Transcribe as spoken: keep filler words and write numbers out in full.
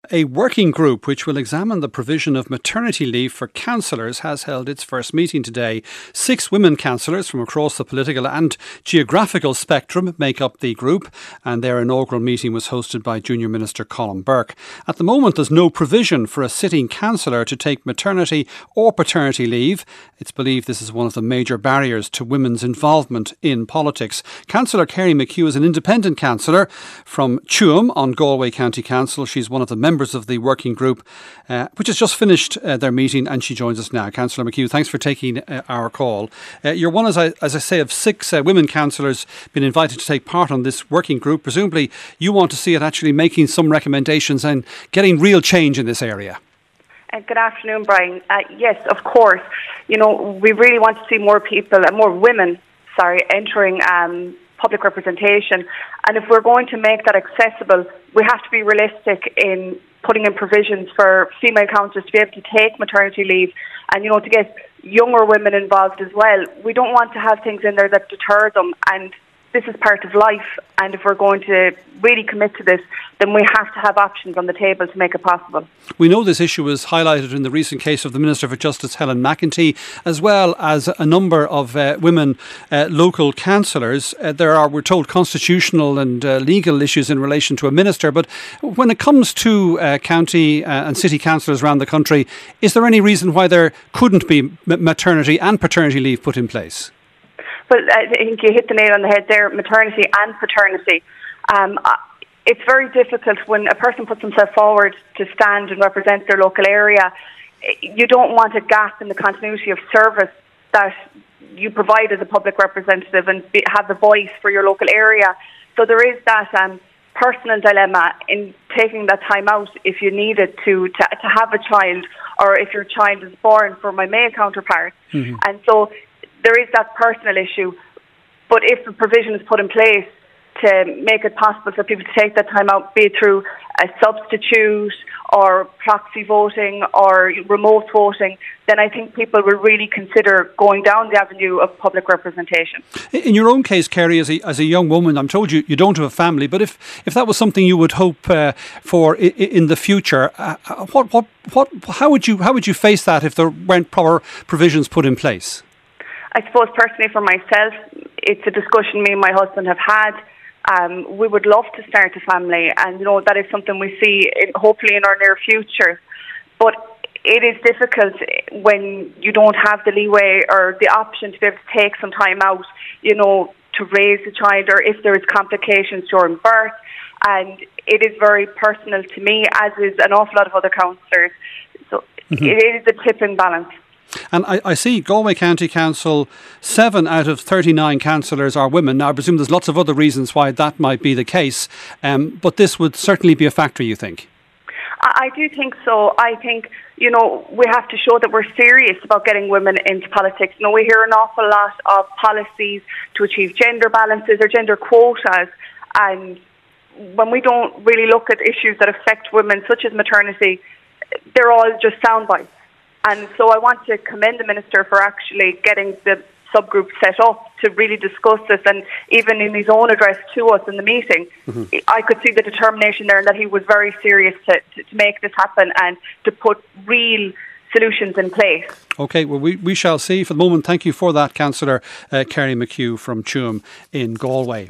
A working group which will examine the provision of maternity leave for councillors has held its first meeting today. Six women councillors from across the political and geographical spectrum make up the group, and their inaugural meeting was hosted by Junior Minister Colin Burke. At the moment, there's no provision for a sitting councillor to take maternity or paternity leave. It's believed this is one of the major barriers to women's involvement in politics. Councillor Kerry McHugh is an independent councillor from Tuam on Galway County Council. She's one of the members of the working group, uh, which has just finished uh, their meeting, and she joins us now. Councillor McHugh, thanks for taking uh, our call. Uh, you're one, as I, as I say, of six uh, women councillors been invited to take part on this working group. Presumably, you want to see it actually making some recommendations and getting real change in this area. Uh, good afternoon, Brian. Uh, yes, of course. You know, we really want to see more people, uh, more women, sorry, entering um, public representation. And if we're going to make that accessible, we have to be realistic in putting in provisions for female councillors to be able to take maternity leave and, you know, to get younger women involved as well. We don't want to have things in there that deter them, and this is part of life, and if we're going to really commit to this, then we have to have options on the table to make it possible. We know this issue was highlighted in the recent case of the Minister for Justice, Helen McEntee, as well as a number of uh, women uh, local councillors. Uh, there are, we're told, constitutional and uh, legal issues in relation to a minister, but when it comes to uh, county uh, and city councillors around the country, is there any reason why there couldn't be maternity and paternity leave put in place? Well, I think you hit the nail on the head there, maternity and paternity. Um, it's very difficult when a person puts themselves forward to stand and represent their local area. You don't want a gap in the continuity of service that you provide as a public representative and be, have the voice for your local area. So there is that um, personal dilemma in taking that time out if you need it to, to, to have a child, or if your child is born for my male counterpart. Mm-hmm. And so there is that personal issue, but if the provision is put in place to make it possible for people to take that time out, be it through a substitute or proxy voting or remote voting, then I think people will really consider going down the avenue of public representation. In your own case, Kerry, as a, as a young woman, I'm told you, you don't have a family, but if, if that was something you would hope uh, for in, in the future, uh, what, what, what, how would you, how would you face that if there weren't proper provisions put in place? I suppose personally for myself, it's a discussion me and my husband have had. Um, we would love to start a family, and you know that is something we see in, hopefully in our near future. But it is difficult when you don't have the leeway or the option to be able to take some time out, you know, to raise a child, or if there is complications during birth. And it is very personal to me, as is an awful lot of other councillors. So mm-hmm. it is a tipping balance. And I, I see Galway County Council, seven out of thirty-nine councillors are women. Now, I presume there's lots of other reasons why that might be the case, um, but this would certainly be a factor, you think? I, I do think so. I think, you know, we have to show that we're serious about getting women into politics. You know, we hear an awful lot of policies to achieve gender balances or gender quotas, and when we don't really look at issues that affect women, such as maternity, they're all just sound bites. And so I want to commend the Minister for actually getting the subgroup set up to really discuss this. And even in his own address to us in the meeting, mm-hmm. I could see the determination there, and that he was very serious to, to, to make this happen and to put real solutions in place. OK, well, we, we shall see. For the moment, thank you for that, Councillor uh, Kerry McHugh from Tuam in Galway.